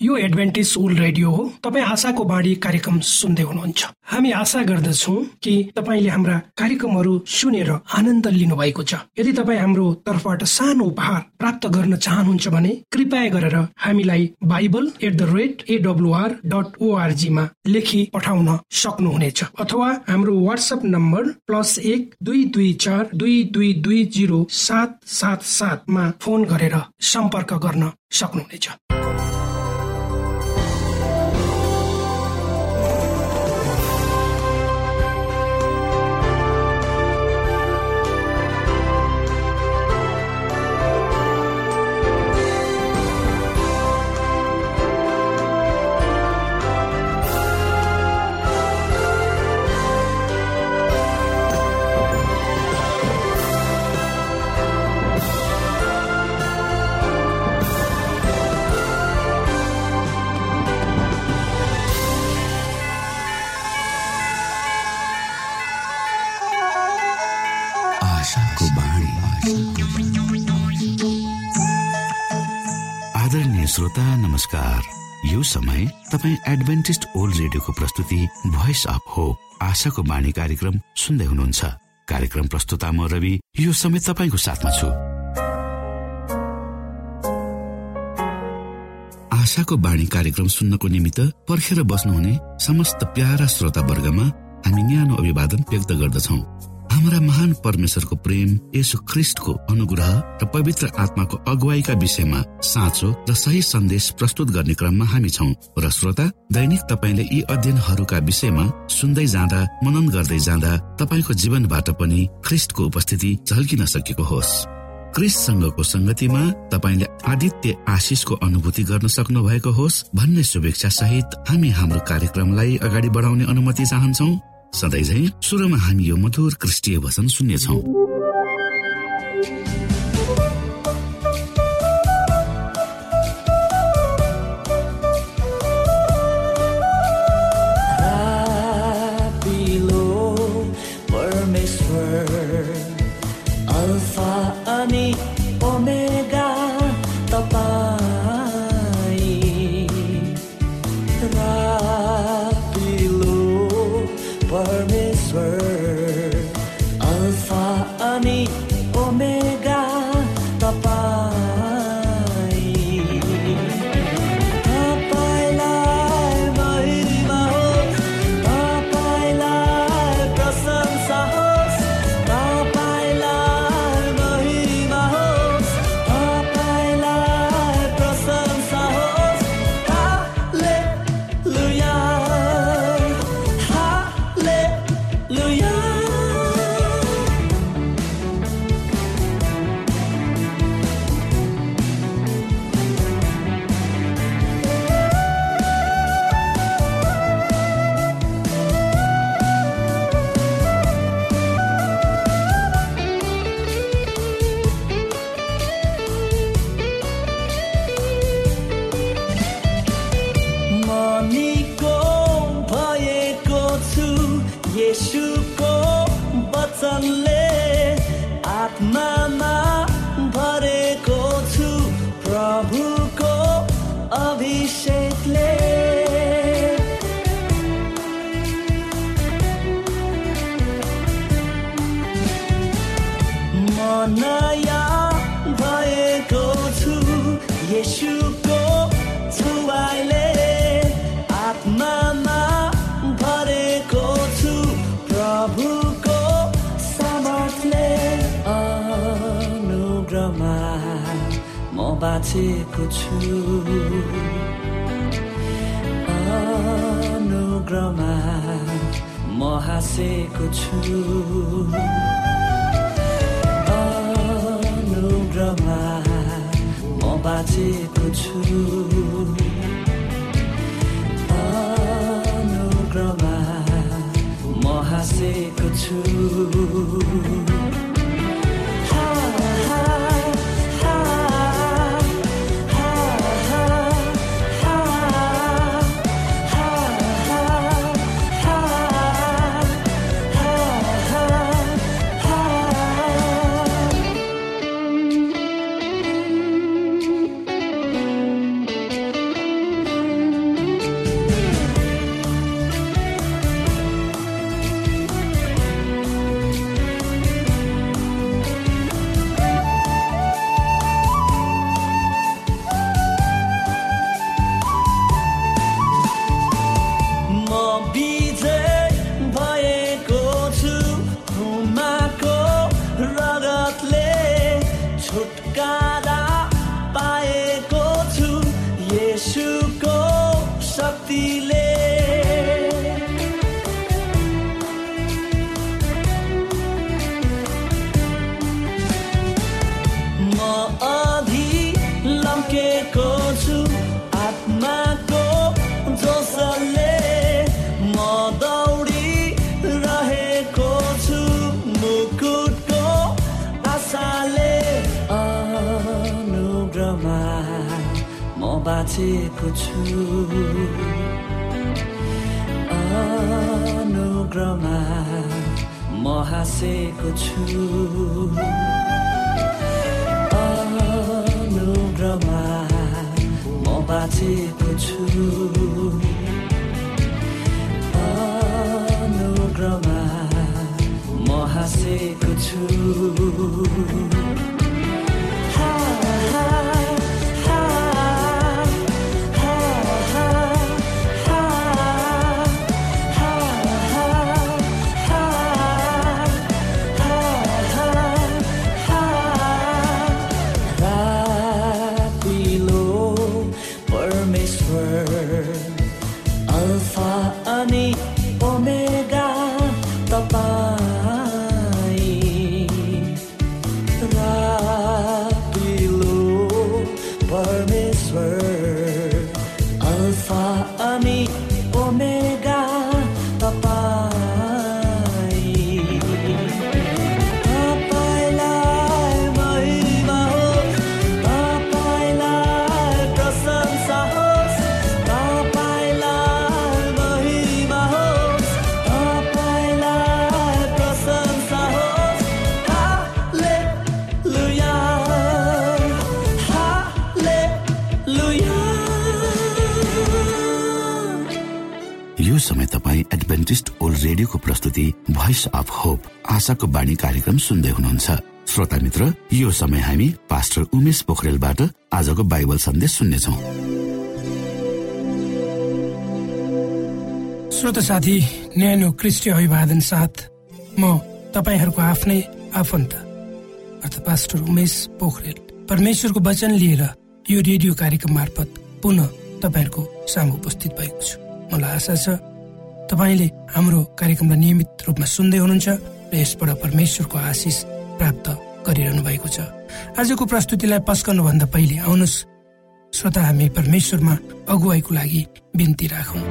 यो Adventist old radio हो। तपाईँ आशाको बाणी कार्यक्रम सुन्दै हुनुहुन्छ। हामी आशा गर्दछौँ कि तपाईँले हाम्रा कार्यक्रमहरू सुनेर आनन्द लिनु भएको छ। यदि तपाईँ हाम्रो तर्फबाट सानो उपहार प्राप्त गर्न चाहनुहुन्छ भने कृपया गरेर हामीलाई bible@awr.org मा लेखी पठाउन सक्नुहुनेछ, अथवा हाम्रो व्हाट्सएप नम्बर +12232220777 मा फोन गरेर सम्पर्क गर्न सक्नुहुनेछ। आदरणीय श्रोता नमस्कार। यो समय तपाईँ एडभेन्टिस्ट ओल्ड रेडियोको प्रस्तुति भोइस अफ होप आशाको बाणी कार्यक्रम सुन्दै हुनुहुन्छ। कार्यक्रम प्रस्तुता म रवि यो समय तपाईँको साथमा छु। आशाको बाणी कार्यक्रम सुन्नको निमित्त पर्खेर बस्नुहुने समस्त प्यारा श्रोता वर्गमा हामी न्यानो अभिवादन व्यक्त गर्दछौँ। हाम्रा महान परमेश्वरको प्रेम, येशू ख्रीष्टको अनुग्रह र पवित्र आत्माको अगुवाईका विषयमा साँचो र सही सन्देश प्रस्तुत गर्ने क्रममा हामी छौँ। र श्रोता, दैनिक तपाईले यी अध्ययनहरूका विषयमा सुन्दै जाँदा, मनन गर्दै जाँदा तपाईको जीवनबाट पनि ख्रीष्टको उपस्थिति झल्किन सकेको होस्। ख्रीष्टसँगको संगतिमा तपाईले आदित्य आशिषको अनुभूति गर्न सक्नु भएको होस् भन्ने शुभेच्छा सहित हामी हाम्रो कार्यक्रमलाई अगाडि बढाउने अनुमति चाहन्छौँ। सधैँ झै सुरुमा हामी यो मधुर क्रिस्टीय वचन सुन्नेछौँ। बाँचेको छु अनुग्रहमा म हाँसेको छु अनुग्रहमा म बाँचेको छु अनुग्रहमा म हाँसेको छु। येशूको शक्तिले म अघि लम्केको छु आत्माको जोसले म दौडिरहेको छु मुकुटको आशाले अनुग्रहमा म बाँचेको छु अनुग्रहमा म हाँसेको छु अनुग्रहमा म बाँचेको छु अनुग्रहमा म हाँसेको छु समय तपाईँ एडभेन्टिस्ट ओल्ड रेडियोको प्रस्तुति भोइस अफ होप आशाको बाणी कार्यक्रम सुन्दै हुनुहुन्छ। श्रोता मित्र, यो समय हामी पास्टर उमेश पोखरेलबाट आजको बाइबल सन्देश सुन्नेछौँ। श्रोता साथी, न्यानो क्रिस्टीय अभिवादन साथ म तपाईहरूको आफ्नै आफन्त अर्थात् पास्टर उमेश पोखरेल परमेश्वरको वचन लिएर यो रेडियो कार्यक्रम मार्फत पुनः तपाईहरूको सामु उपस्थित भएको छु। मलाई आशा छ तपाईले हाम्रो कार्यक्रमलाई नियमित रूपमा सुन्दै हुनुहुन्छ र यसबाट परमेश्वरको आशिष प्राप्त गरिरहनु भएको छ। आजको प्रस्तुतिलाई पस्कनु भन्दा पहिले आउनुहोस् श्रोता, हामी परमेश्वरमा अगुवाईको लागि बिन्ती राखौं।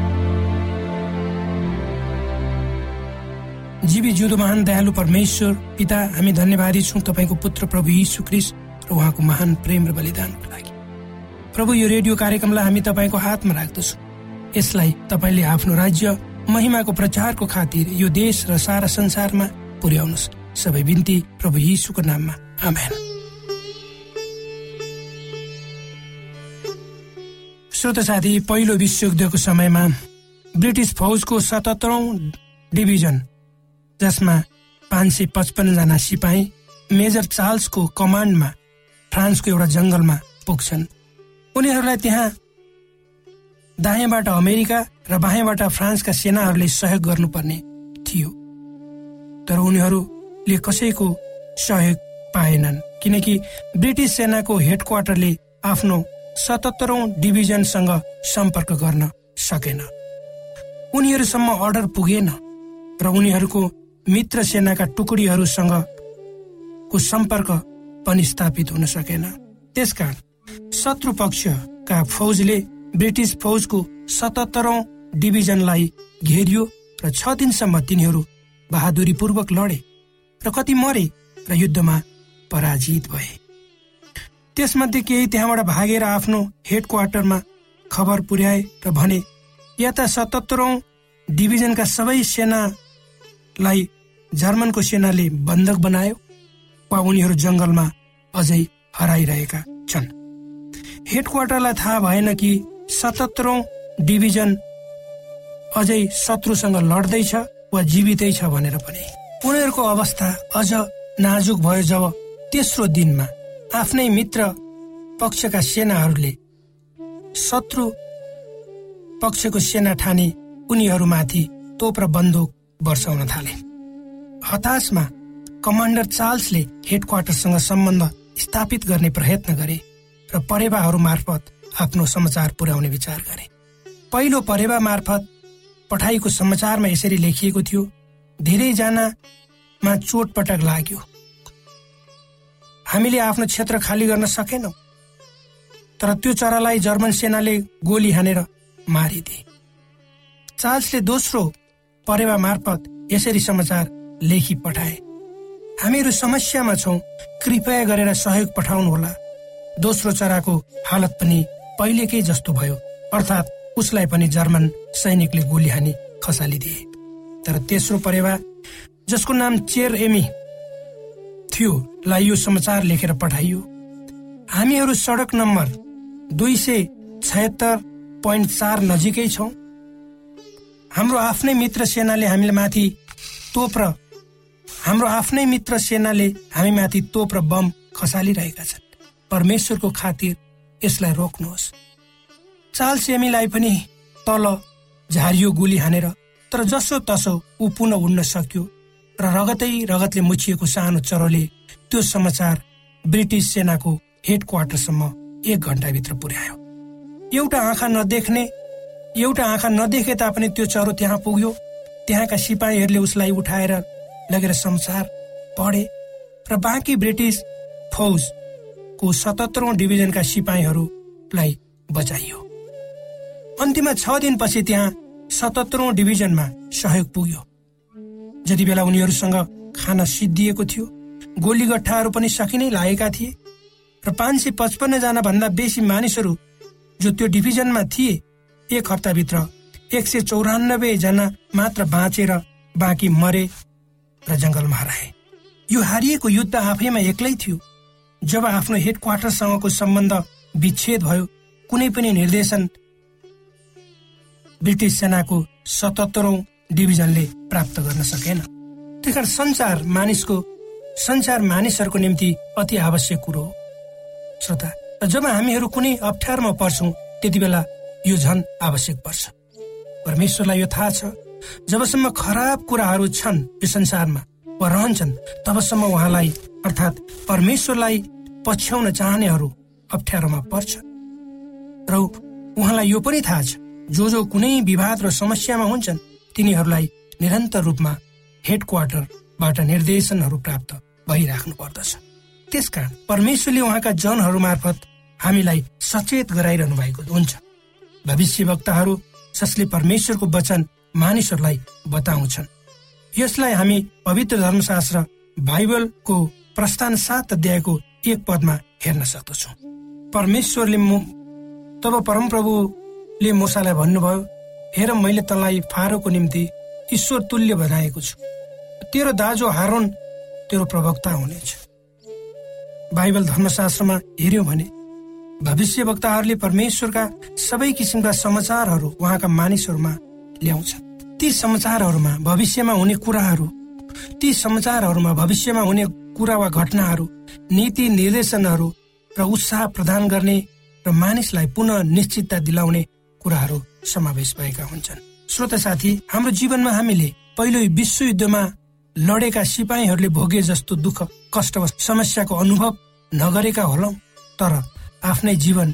जीवी जिउँदो महान दयालु परमेश्वर पिता, हामी धन्यवादी छौं तपाईको पुत्र प्रभु यीशु ख्रीष्ट र उहाँको महान प्रेम र बलिदानको लागि। प्रभु, यो रेडियो कार्यक्रमलाई हामी तपाईको हातमा राख्दछौं। यसलाई तपाईले आफ्नो राज्य महिमाको प्रचारको खातिर यो देश र सारा संसारमा पुर्याउनुहोस्। सबै बिन्ती प्रभु यीशुको नाममा, आमेन। श्रोता साथी, पहिलो विश्वयुद्धको समयमा ब्रिटिस फौजको 77औं डिभिजन, जसमा 555 जना सिपाही मेजर चार्ल्सको कमान्डमा फ्रान्सको एउटा जंगलमा पुग्छन्। उनीहरूलाई त्यहाँ दायाँबाट अमेरिका र बायाँबाट फ्रान्सका सेनाहरूले सहयोग गर्नुपर्ने थियो, तर उनीहरूले कसैको सहयोग पाएनन्, किनकि ब्रिटिस सेनाको हेडक्वार्टरले आफ्नो 77औं डिभिजनसँग सम्पर्क गर्न सकेन। उनीहरूसम्म अर्डर पुगेन र उनीहरूको मित्र सेनाका टुकडीहरूसँग को सम्पर्क पनि स्थापित हुन सकेन। त्यसकारण शत्रु पक्षका फौजले ब्रिटिस फौजको 77औं डिभिजनलाई घेरियो र 6 दिनसम्म तिनीहरू बहादुरीपूर्वक लडे र कति मरे र युद्धमा पराजित भए। त्यसमध्ये केही त्यहाँबाट भागेर आफ्नो हेडक्वार्टरमा खबर पुर्याए र भने या त 77औं डिभिजनका सबै सेनालाई जर्मनको सेनाले बन्धक बनायो वा उनीहरू जंगलमा अझै हराइरहेका छन्। हेडक्वार्टरलाई थाहा भएन कि 77औं डिभिजन अझै शत्रुसँग लड्दैछ वा जीवितै छ भनेर पनि। उनीहरूको अवस्था अझ नाजुक भयो जब तेस्रो दिनमा आफ्नै मित्र पक्षका सेनाहरूले शत्रु पक्षको सेना ठाने उनीहरूमाथि तोप र बन्दुक वर्षाउन थाले। हताशमा कमान्डर चार्ल्सले हेडक्वार्टरसँग सम्बन्ध स्थापित गर्ने प्रयत्न गरे र परेवाहरू मार्फत आफ्नो समाचार पुर्याउने विचार गरे। पहिलो परेवा मार्फत पठाइएको समाचारमा यसरी लेखिएको थियो, धेरैजनामा चोटपटक लाग्यो, हामीले आफ्नो क्षेत्र खाली गर्न सकेनौं, तर त्यो चरालाई जर्मन सेनाले गोली हानेर मारिदिए। चार्ल्सले दोस्रो परेवा मार्फत यसरी समाचार लेखी पठाए, हामीहरू समस्यामा छौं, कृपया गरेर सहयोग पठाउनुहोला। दोस्रो चराको हालत पनि पहिलेकै जस्तो भयो, अर्थात् उसलाई पनि जर्मन सैनिकले गोली हानी खसालिदिए। तर तेस्रो परेवा, जसको नाम चेर एमी थियो, लाई यो समाचार लेखेर पठाइयो, हामीहरू सडक नम्बर 276.4 नजिकै छौं। हाम्रो आफ्नै मित्र सेनाले हामी माथि तोप र बम खसालिरहेका छन्। परमेश्वरको खातिर यसलाई रोक्नुहोस्। चार्ल्स एमीलाई पनि तल झारियो गोली हानेर, तर जसो तसो ऊ पुनः उड्न सक्यो र रगतले मुछिएको सानो चरोले त्यो समाचार ब्रिटिस सेनाको हेड क्वार्टरसम्म 1 घण्टाभित्र पुर्यायो। एउटा आँखा नदेखे तापनि त्यो चरो त्यहाँ पुग्यो। त्यहाँका सिपाहीहरूले उसलाई उठाएर लगेर समाचार पढे र बाँकी ब्रिटिस फौजको 77औं डिभिजनका सिपाहीहरूलाई बचाइयो। अन्तिममा 6 दिनपछि त्यहाँ 77औं डिभिजनमा सहयोग पुग्यो। जति बेला उनीहरूसँग खाना सिद्धिएको थियो, गोलीगट्ठाहरू पनि सकिनै लागेका थिए र 555 जना भन्दा बेसी मानिसहरू जो त्यो डिभिजनमा थिए, 1 हप्ताभित्र 194 जना मात्र बाँचेर बाँकी मरे र जंगलमा हराए। यो हारिएको युद्ध आफैमा एक्लै थियो। जब आफ्नो हेड क्वार्टरसँगको सम्बन्ध विच्छेद भयो, कुनै पनि निर्देशन ब्रिटिस सेनाको 77औं डिभिजनले प्राप्त गर्न सकेन। त्यसकारण संचार मानिसहरूको निम्ति अति आवश्यक कुरो हो। श्रोता, जब हामीहरू कुनै अप्ठ्यारोमा पर्छौं, त्यति बेला यो झन आवश्यक पर्छ। परमेश्वरलाई यो थाहा छ, जबसम्म खराब कुराहरू छन् यो संसारमा वा रहन्छन्, तबसम्म उहाँलाई अर्थात् परमेश्वरलाई पछ्याउन चाहनेहरू अप्ठ्यारोमा पर्छ। र उहाँलाई यो पनि थाहा छ, जो कुनै विवाद र समस्यामा हुन्छन्, तिनीहरूलाई निरन्तर रूपमा हेड क्वार्टरबाट निर्देशनहरू प्राप्त भइराख्नु पर्दछ। त्यसकारण परमेश्वरले उहाँका जनहरू मार्फत हामीलाई सचेत गराइरहनु भएको हुन्छ। भविष्यवक्ताहरू जसले परमेश्वरको वचन मानिसहरूलाई बताउँछन्। यसलाई हामी पवित्र धर्मशास्त्र बाइबलको प्रस्थान 7 अध्यायको 1 पदमा हेर्न सक्दछौँ। तब परमप्रभुले मूसालाई भन्नुभयो, हेर, मैले तँलाई फारोको निम्ति ईश्वर तुल्य बनाएको छु। तेरो दाजु हारोन तेरो प्रवक्ता हुनेछ। बाइबल धर्मशास्त्रमा हेर्यौं भने भविष्यवक्ताहरूले परमेश्वरका सबै किसिमका समाचारहरू उहाँका मानिसहरूमा ल्याउँछन्। ती समाचारहरूमा भविष्यमा हुने कुरा वा घटनाहरू, नीति निर्देशनहरू र उत्साह प्रदान गर्ने र मानिसलाई पुनः निश्चितता दिलाउने कुराहरू समावेश भएका हुन्छन्। श्रोता साथी, हाम्रो जीवनमा हामीले पहिलो विश्वयुद्धमा लडेका सिपाहीहरूले भोगे जस्तो दुःख, कष्ट वा समस्याको अनुभव नगरेका होलौं, तर आफ्नै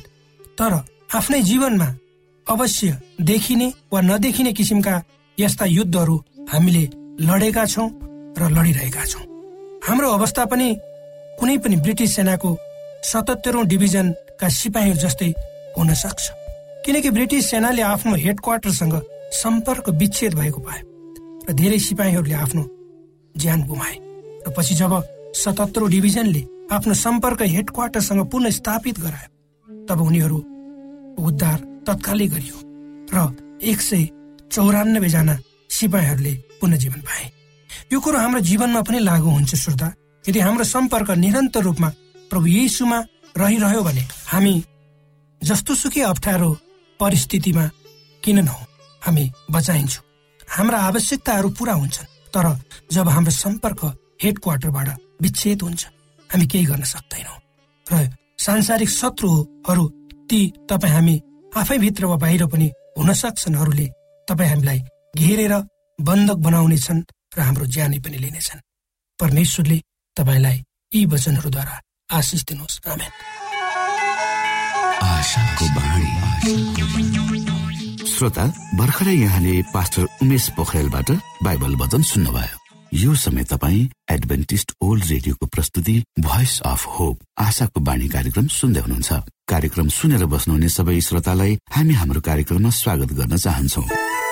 जीवनमा अवश्य देखिने वा नदेखिने किसिमका यस्ता युद्धहरू हामीले लडेका छौं र लडिरहेका छौं। हाम्रो अवस्था पनि कुनै पनि ब्रिटिस सेनाको 77औं डिभिजनका सिपाहीहरू जस्तै हुन सक्छ, किनकि ब्रिटिस सेनाले आफ्नो हेड क्वार्टरसँग सम्पर्क विच्छेद भएको पाए र धेरै सिपाहीहरूले आफ्नो ज्यान गुमाए। र पछि जब 77औं डिभिजनले आफ्नो सम्पर्क हेड क्वार्टरसँग पुनः स्थापित गरायो, तब उनीहरू उद्धार तत्कालै गरियो र 194 जना सिपाहीहरूले पुनः जीवन पाए। यो कुरो हाम्रो जीवनमा पनि लागू हुन्छ। श्रोता, यदि हाम्रो सम्पर्क निरन्तर रूपमा प्रभु येशूमा रहिरह्यो भने हामी जस्तोसुकै अप्ठ्यारो परिस्थितिमा किन नहौं, हामी बचाइन्छौँ। हाम्रा आवश्यकताहरू पूरा हुन्छन्। तर जब हाम्रो सम्पर्क हेड क्वार्टरबाट विच्छेद हुन्छ, हामी केही गर्न सक्दैनौँ। र सांसारिक शत्रुहरू ती तपाईँ हामी आफैभित्र वा बाहिर पनि हुन सक्छन्, तपाईँ हामीलाई घेरेर बन्धक बनाउनेछन् र हाम्रो ज्यानै पनि लिनेछन्। परमेश्वरले तपाईँलाई यी वचनहरूद्वारा आशिष दिनुहोस्। आमेन। आशाको बाणी। श्रोता, भर्खरै यहाँले पास्टर उमेश पोखरेलबाट बाइबल वचन सुन्नुभयो। यो समय तपाईँ एडभेन्टिस्ट ओल्ड रेडियोको प्रस्तुति भोइस अफ होप आशाको बाणी कार्यक्रम सुन्दै हुनुहुन्छ। कार्यक्रम सुनेर बस्नुहुने सबै श्रोतालाई हामी हाम्रो कार्यक्रममा स्वागत गर्न चाहन्छौँ।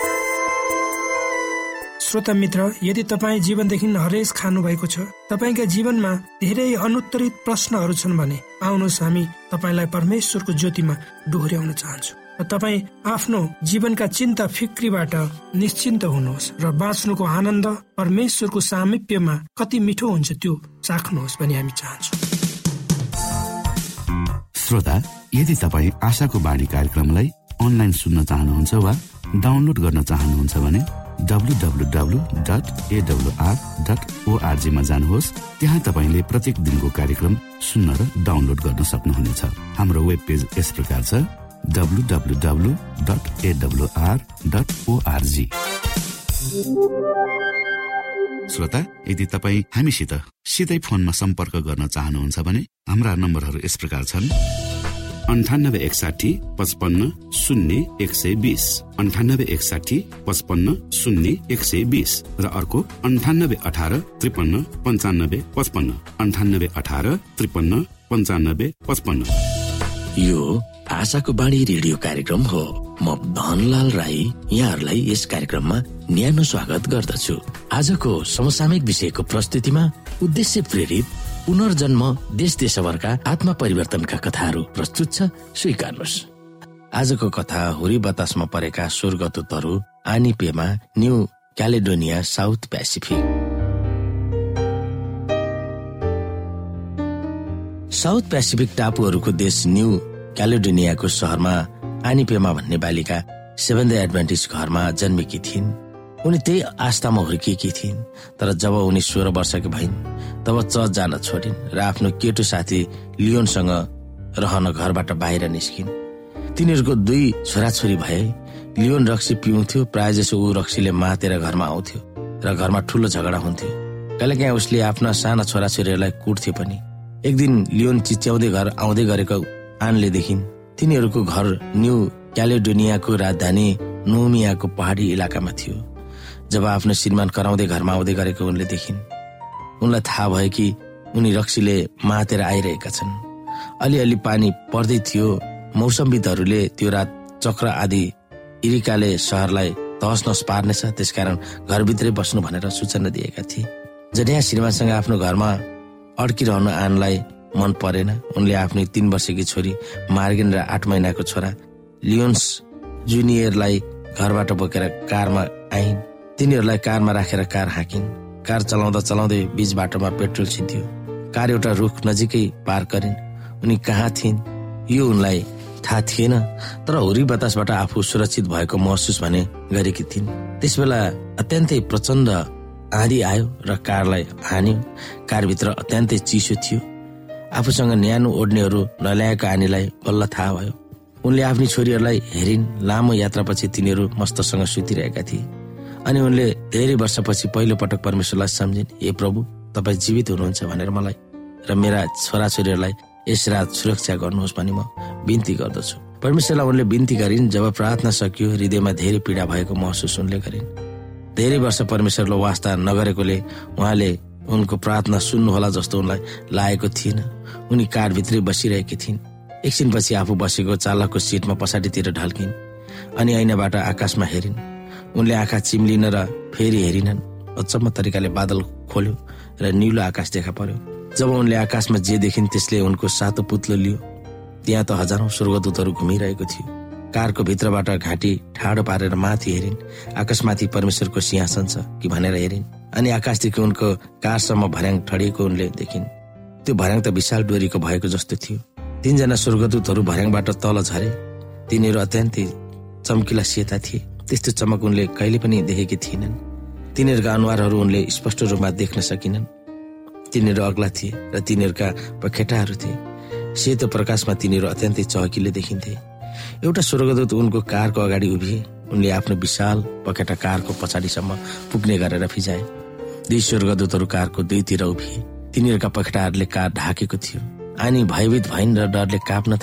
श्रोता मित्र, यदि तपाईँ जीवनदेखि हरेस खानु भएको छ, तपाईँका जीवनमा धेरै अनुत्तरित प्रश्नहरू छन् भने आउनुहोस् हामी तपाईँलाई परमेश्वरको ज्योतिमा डोहोर्याउन चाहन्छौँ र तपाईँ आफ्नो जीवनका चिन्ता फिक्रीबाट निश्चिन्त हुनुहोस् र बाँच्नुको आनन्द परमेश्वरको सामिप्यमा कति मिठो हुन्छ त्यो चाख्नुहोस् भनी हामी चाहन्छौँ। श्रोता, यदि तपाईँ आशाको बाणी कार्यक्रमलाई अनलाइन सुन्न चाहनुहुन्छ वा डाउनलोड गर्न चाहनुहुन्छ भने www.awr.org मा जानुहोस्। त्यहाँ तपाईले प्रत्येक दिनको कार्यक्रम सुन्न र डाउनलोड गर्न सक्नुहुनेछ। हाम्रो वेब पेज यस प्रकार छ www.awr.org। श्रोता, यदि तपाईँ हामीसित सिधै फोनमा सम्पर्क गर्न चाहनुहुन्छ भने हाम्रा नम्बरहरू यस प्रकार छन्: 9816550120, 9816550120 र अर्को 9818539555, 9818539555। यो आशाको बाणी रेडियो कार्यक्रम हो। म धनलाल राई यहाँहरूलाई यस कार्यक्रममा न्यानो स्वागत गर्दछु। आजको समसामयिक विषयको प्रस्तुतिमा उद्देश्य प्रेरित पुनर्जन्म देश देशभरका आत्मा परिवर्तनका कथाहरू प्रस्तुत छ, स्वीकार्नुहोस्। आजको कथा हुरी बतासमा परेका स्वर्गदूतहरू आनिपेमा, New Caledonia, South Pacific. South Pacific टापुहरूको देश न्यू क्यालेडोनियाको शहरमा आनिपेमा भन्ने बालिका सेभेन्थ डे एडभेन्टिस्ट घरमा जन्मेकी थिइन्। उनी त्यही आस्थामा हुर्किएकी थिइन्। तर जब उनी 16 वर्षकी भइन् तब चर्च जान छोडिन् र आफ्नो केटो साथी लियोनसँग रहन घरबाट बाहिर निस्किन्। तिनीहरूको 2 छोराछोरी भए। लियोन रक्सी पिउँथ्यो। प्राय जसो ऊ रक्सीले मातेर घरमा आउँथ्यो र घरमा ठुलो झगडा हुन्थ्यो। कहिलेकाहीँ उसले आफ्ना साना छोराछोरीहरूलाई कुट्थ्यो पनि। एक दिन लियोन चिच्याउँदै घर आउँदै गरेको आनले देखिन्। तिनीहरूको घर न्यू क्यालेडोनियाको राजधानी नोमियाको पहाडी इलाकामा थियो। जब आफ्नो श्रीमान कराउँदै घरमा आउँदै गरेको उनले देखिन्। उनलाई थाहा भयो कि उनी रक्सीले मातेर आइरहेका छन्। अलिअलि पानी पर्दै थियो। मौसमविदहरूले त्यो रात चक्र आदि इरिकाले शहरलाई तहस-नहस पार्नेछ, त्यसकारण घरभित्रै बस्नु भनेर सूचना दिएका थिए। जडिया श्रीमानसँग आफ्नो घरमा अड्किरहनु आनलाई मन परेन। उनले आफ्नो 3 वर्षकी छोरी मार्गेन र 8 महिनाको छोरा लियोन्स जुनियरलाई घरबाट बोकेर कारमा आइन्। तिनीहरूलाई कारमा राखेर कार हाँकिन्। कार चलाउँदा चलाउँदै बीच बाटोमा पेट्रोल छिन्थ्यो। कार एउटा रुख नजिकै पार गरिन्। उनी कहाँ थिइन् यो उनलाई थाहा थिएन, तर हुरी बतासबाट आफू सुरक्षित भएको महसुस भने गरेकी थिइन्। त्यसबेला अत्यन्तै प्रचण्ड आँधी आयो र कारलाई हान्यो। कारभित्र अत्यन्तै चिसो थियो। आफूसँग न्यानो ओढ्नेहरू नल्याएको आनीलाई बल्ल थाहा भयो। उनले आफ्नी छोरीहरूलाई हेरिन्। लामो यात्रापछि तिनीहरू मस्तसँग सुतिरहेका थिए। अनि उनले धेरै वर्षपछि पहिलो पटक परमेश्वरलाई सम्झिन्। हे प्रभु, तपाईँ जीवित हुनुहुन्छ भनेर मलाई र मेरा छोराछोरीहरूलाई यस रात सुरक्षा गर्नुहोस् भनी म बिन्ती गर्दछु। परमेश्वरलाई उनले बिन्ती गरिन्। जब प्रार्थना सकियो, हृदयमा धेरै पीडा भएको महसुस उनले गरिन्। धेरै वर्ष परमेश्वरले वास्ता नगरेकोले उहाँले उनको प्रार्थना सुन्नुहोला जस्तो उनलाई लागेको थिएन। उनी कारभित्रै बसिरहेकी थिइन्। एकछिनपछि आफू बसेको चालकको सिटमा पछाडितिर ढल्किन् अनि ऐनाबाट आकाशमा हेरिन्। उनले आँखा चिम्लिन र फेरि हेरिनन्। अचम्म तरिकाले बादल खोल्यो र निलो आकाश देखा पर्यो। जब उनले आकाशमा जे देखिन् त्यसले उनको सातो पुत्लो लियो। त्यहाँ त हजारौं स्वर्गदूतहरू घुमिरहेको थियो। कारको भित्रबाट घाँटी ठाडो पारेर माथि हेरिन्। आकाशमाथि परमेश्वरको सिंहासन छ कि भनेर हेरिन्। अनि आकाशदेखि उनको कारसम्म भर्याङ ठडिएको उनले देखिन्। त्यो भर्याङ त विशाल डोरीको भएको जस्तो थियो। 3 जना स्वर्गदूतहरू भर्याङबाट तल झरे। तिनीहरू अत्यन्तै चम्किला सेता थिए। त्यस्तो चमक उनले कहिले पनि देखेकी थिएनन्। तिनीहरूका अनुहारहरू उनले स्पष्ट रूपमा देख्न सकिनन्। तिनीहरू अग्ला थिए र तिनीहरूका पखेटाहरू थिए। सेतो प्रकाशमा तिनीहरू अत्यन्तै चहकिले देखिन्थे। एउटा स्वर्गदूत उनको कारको अगाडि उभिए। उनले आफ्नो विशाल पखेटा कारको पछाडिसम्म पुग्ने गरेर फिजाए। 2 स्वर्गदूतहरू कारको 2तिर उभिए। तिनीहरूका पखेटाहरूले कार ढाकेको थियो। अनि भयभीत भइन् र डरले काप्न थालिन्।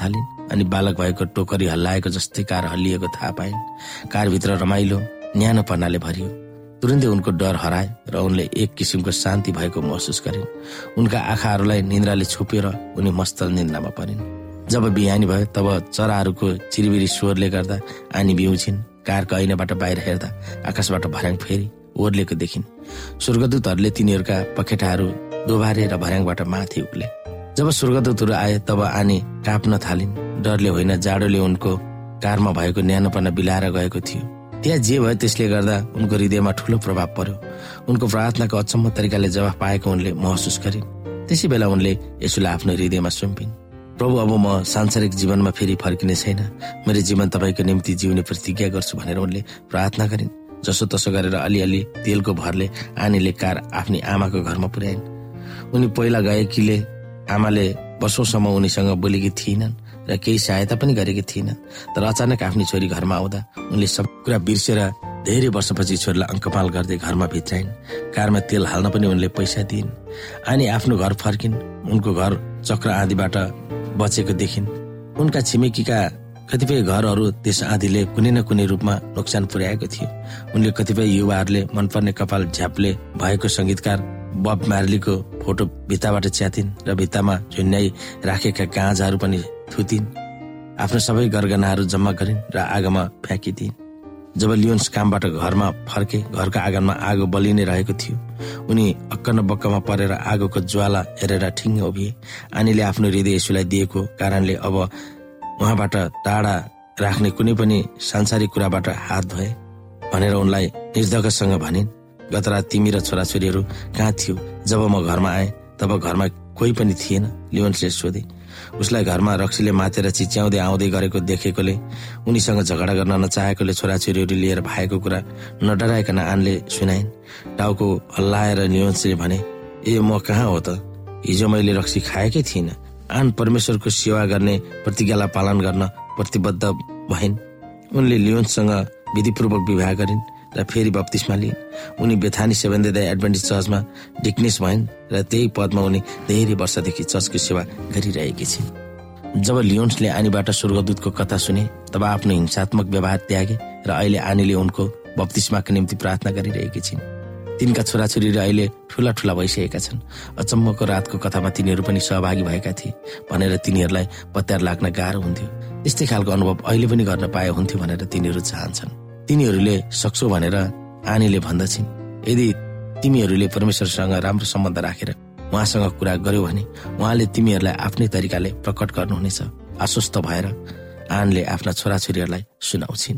अनि बालक भएको टोकरी हल्लाएको जस्तै कार हल्लिएको थाहा पाइन्। कारभित्र रमाइलो न्यानोपनाले भरियो। तुरुन्तै उनको डर हराए र उनले एक किसिमको शान्ति भएको महसुस गरिन्। उनका आँखाहरूलाई निन्द्राले छोप्यो र उनी मस्त निन्द्रामा परिन्। जब बिहानी भयो तब चराहरूको चिरिबिरी स्वरले गर्दा आनी बिउछिन्। कारको ऐनाबाट बाहिर हेर्दा आकाशबाट भर्याङ फेरि ओर्लेको देखिन्। स्वर्गदूतहरूले तिनीहरूका पखेटाहरू दोबारे र भर्याङबाट माथि उक्ले। जब स्वर्गदूतहरू आए तब आनी काँप्न थालिन्। डरले होइन, जाडोले उनको कारमा भएको न्यानोपना बिलाएर गएको थियो। त्यहाँ जे भयो त्यसले गर्दा उनको हृदयमा ठूलो प्रभाव पर्यो। उनको प्रार्थनाको अचम्म तरिकाले जवाफ पाएको उनले महसुस गरिन्। त्यसै बेला उनले यसुलाई आफ्नो हृदयमा सुम्पिन्। प्रभु, अब म सांसारिक जीवनमा फेरि फर्किने छैन। मेरो जीवन तपाईँको निम्ति जिउने प्रतिज्ञा गर्छु भनेर उनले प्रार्थना गरिन्। जसो तसो गरेर अलिअलि तेलको भरले आनीले कार आफ्नी आमाको घरमा पुर्याइन्। उनी पहिला गएकीले आमाले वर्षौंसम्म उनीसँग बोलेकी थिएनन् र केही सहायता पनि गरेकी थिएनन्। तर अचानक आफ्नी छोरी घरमा आउँदा उनले सब कुरा बिर्सेर धेरै वर्षपछि छोरीलाई अङ्कपाल गर्दै घरमा भित्राइन्। कारमा तेल हाल्न पनि उनले पैसा दिइन्। अनि आफ्नो घर फर्किन्। उनको घर चक्र आँधीबाट बचेको देखिन्। उनका छिमेकीका कतिपय घरहरू त्यस आँधीले कुनै न कुनै रूपमा नोक्सान पुर्याएको थियो। उनले कतिपय युवाहरूले मनपर्ने कपाल झ्याप्ले भएको संगीतकार बब मार्लीको फोटो भित्ताबाट च्यातिन् र भित्तामा झुन्याई राखेका गाँजाहरू पनि थुतिन्। आफ्नो सबै गरगनाहरू जम्मा गरिन् र आगोमा फ्याँकिदिन्। जब लियोन्स कामबाट घरमा फर्के, घरको आँगनमा आगो बलिनै रहेको थियो। उनी अक्क न बक्कमा परेर आगोको ज्वाला हेरेर ठिङ्ग उभिए। आनीले आफ्नो हृदय यसुलाई दिएको कारणले अब उहाँबाट टाढा राख्ने कुनै पनि सांसारिक कुराबाट हात धोए भनेर उनलाई निर्धक्कसँग भनिन्। गत रात तिमी र छोराछोरीहरू कहाँ थियो? जब म घरमा आएँ तब घरमा कोही पनि थिएन, लियोन्सले सोधे। उसलाई घरमा रक्सीले मातेर चिच्याउँदै आउँदै गरेको देखेकोले, उनीसँग झगडा गर्न नचाहेकोले छोराछोरीहरू लिएर भागेको कुरा नडराइकन आनले सुनाइन्। टाउको हल्लाएर लियोन्सले भने, ए म कहाँ हो त? हिजो मैले रक्सी खाएकै थिइनँ। आन परमेश्वरको सेवा गर्ने प्रतिज्ञालाई पालन गर्न प्रतिबद्ध भइन्। उनले लियोन्ससँग विधिपूर्वक विवाह गरिन् र फेरि बप्तिस्मा लिइन्। उनी बेथानी सेभेन्थ डे एडभेन्टिस्ट चर्चमा डिकनेस भइन् र त्यही पदमा उनी धेरै वर्षदेखि चर्चको सेवा गरिरहेकी छिन्। जब लियोन्सले आनीबाट स्वर्गदूतको कथा सुने तब आफ्नो हिंसात्मक व्यवहार त्यागे र अहिले आनीले उनको बप्तिस्माको निम्ति प्रार्थना गरिरहेकी छिन्। तिनका छोराछोरीहरू अहिले ठूला ठूला भइसकेका छन्। अचम्मको रातको कथामा तिनीहरू पनि सहभागी भएका थिए भनेर तिनीहरूलाई पत्यार लाग्न गाह्रो हुन्थ्यो। त्यस्तै खालको अनुभव अहिले पनि गर्न पाए हुन्थ्यो भनेर तिनीहरू चाहन्छन्। तिनीहरूले सक्छौ भनेर आनीले भन्दछिन्। यदि तिमीहरूले परमेश्वरसँग राम्रो सम्बन्ध राखेर उहाँसँग कुरा गर्यौ भने उहाँले तिमीहरूलाई आफ्नै तरिकाले प्रकट गर्नुहुनेछ। आश्वस्त भएर आनले आफ्ना छोराछोरीहरूलाई सुनाउँछिन्।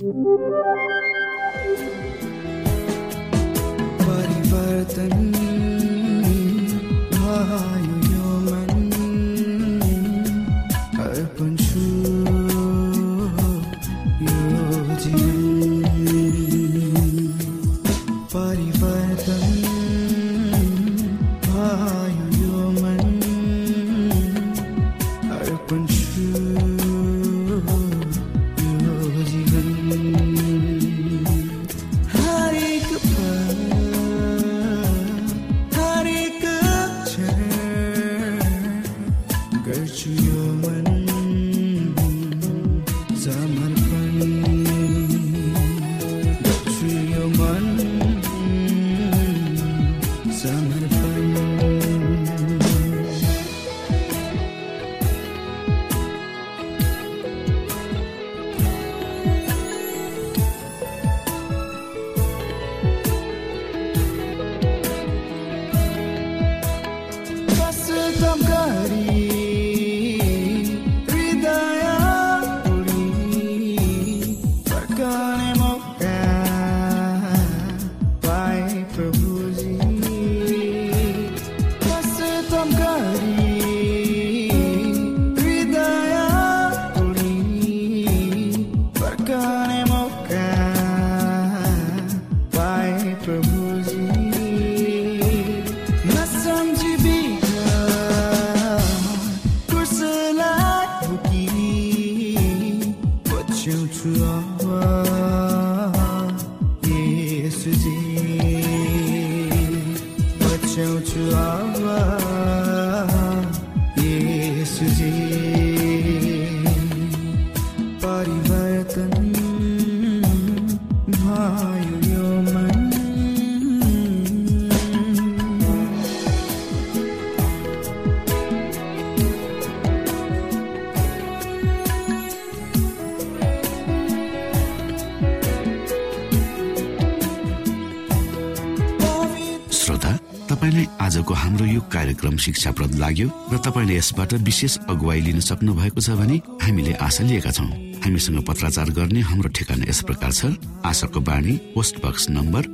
तपाईलाई आजको हाम्रो यो कार्यक्रम शिक्षाप्रद लाग्यो र तपाईले यसबाट विशेष अगुवाई लिन सक्नु भएको छ भने हामीले आशा लिएका छौं। हामीसँग पत्राचार गर्ने हाम्रो ठेगाना यस प्रकार छ। आशाको बाणी, post box number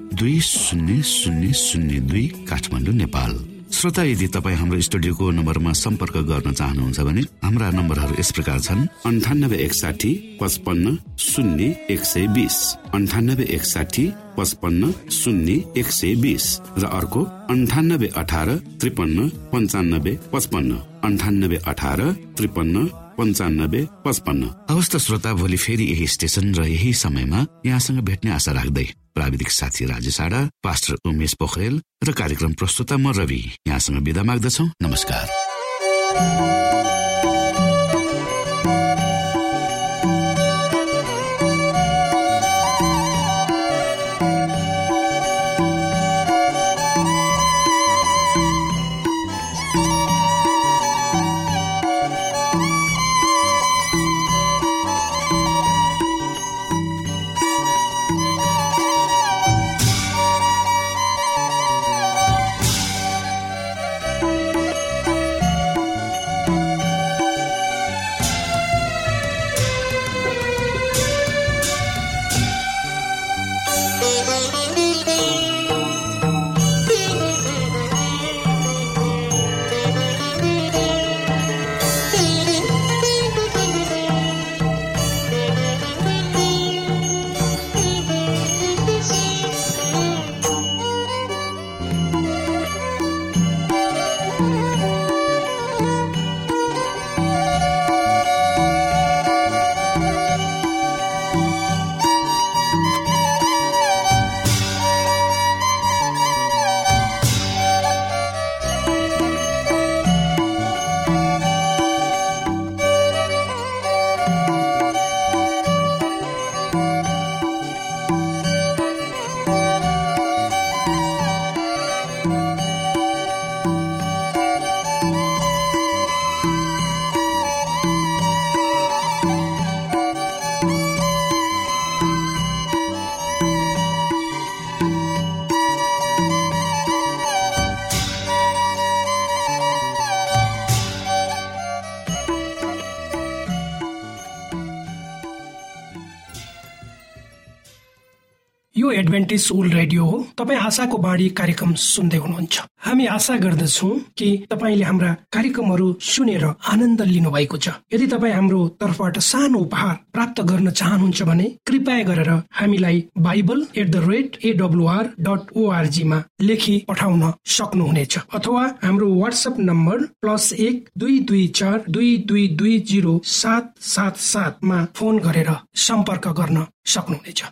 200002 Kathmandu, Nepal. श्रोता, यदि तपाईँ हाम्रो स्टुडियोको नम्बरमा सम्पर्क गर्न चाहनुहुन्छ भने हाम्रा नम्बरहरू यस प्रकार छन्: 9861 55 0 120, 9861 55 0 120 र अर्को 9818 53 95 55, 9818 53 95 55। हवस् त श्रोता, भोलि फेरि यही स्टेशन र यही समयमा यहाँसँग भेट्ने आशा राख्दै प्राविधिक साथी राजेश आडा, पास्टर उमेश पोखरेल र कार्यक्रम प्रस्तुता म रवि यहाँसँग बिदा माग्दछौ। नमस्कार। यो एडभेन्टिस्ट वर्ल्ड रेडियो हो। तपाईँ आशाको बाणी कार्यक्रम सुन्दै हुनुहुन्छ। हामी आशा गर्दछौँ कि तपाईँले हाम्रा कार्यक्रमहरू सुनेर आनन्द लिनु भएको छ। यदि तपाईँ हाम्रो तर्फबाट सानो उपहार प्राप्त गर्न चाहनुहुन्छ भने कृपया गरेर हामीलाई bible@awr.org मा लेखी पठाउन सक्नुहुनेछ, अथवा हाम्रो व्हाट्सएप नम्बर +1 224 2220 777 मा फोन गरेर सम्पर्क गर्न सक्नुहुनेछ।